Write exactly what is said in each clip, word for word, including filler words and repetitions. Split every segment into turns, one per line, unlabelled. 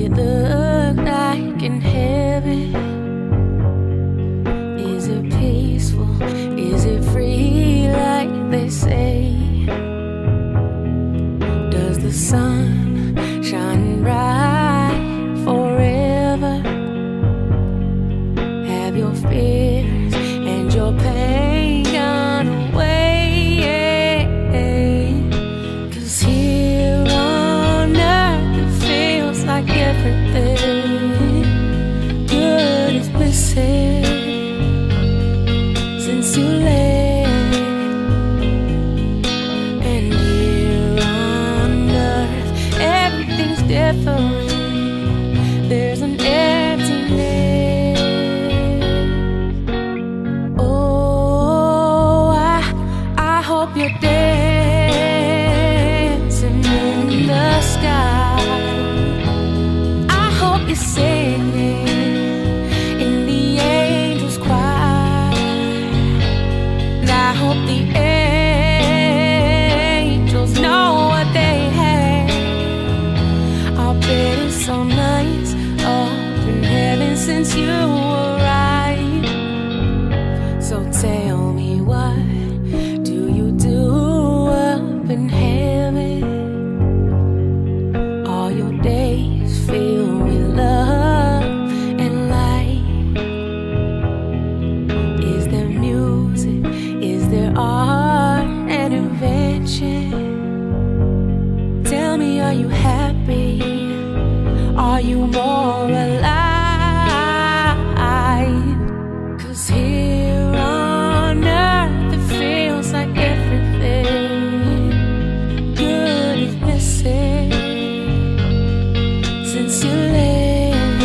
it look like in heaven? Is it peaceful? Is it free like they say? Does the sun shine bright forever? Have your fears and your pain gone away? 'Cause here on earth it feels like everything good is missing since you left. And here on earth everything's different. There's an emptiness. Oh, I, I hope you're dancing in the sky. I hope you're singing in the angels' choir. And I hope the angels know what they have. I'll bet it's so nice up in heaven since you arrived. So tell me, what do you do up in heaven? All your days filled with love and light. Is there music? Is there art and invention? Tell me, are you happy? Are you more alive? 'Cause here on earth it feels like everything good is missing since you left.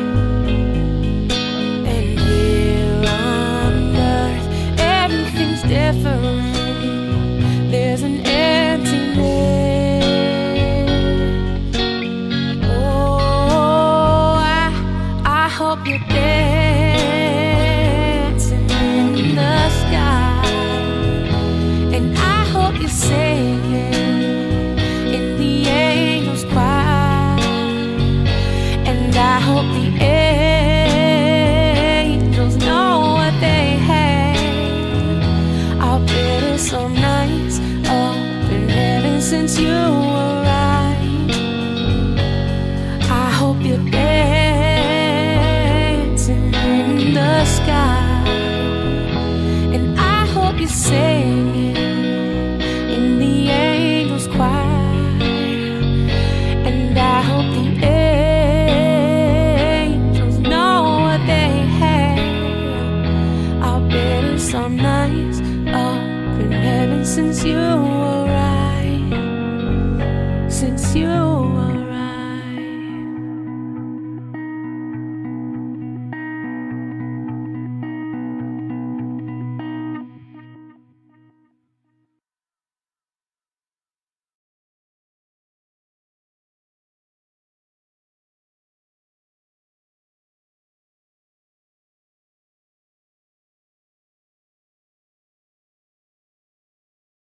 And here on earth everything's different. There's an emptiness. Oh, I, I hope you're dancing in the sky. And I hope you're singing in the angels' choir. And I hope the angels know what they have. I'll bet it's so nice up in heaven since you arrived. I hope you're dancing in the sky. And I hope you're singing in the angels' choir. And I hope the angels know what they have. I'll bet it's so nice up in heaven since you arrived. Since you arrived.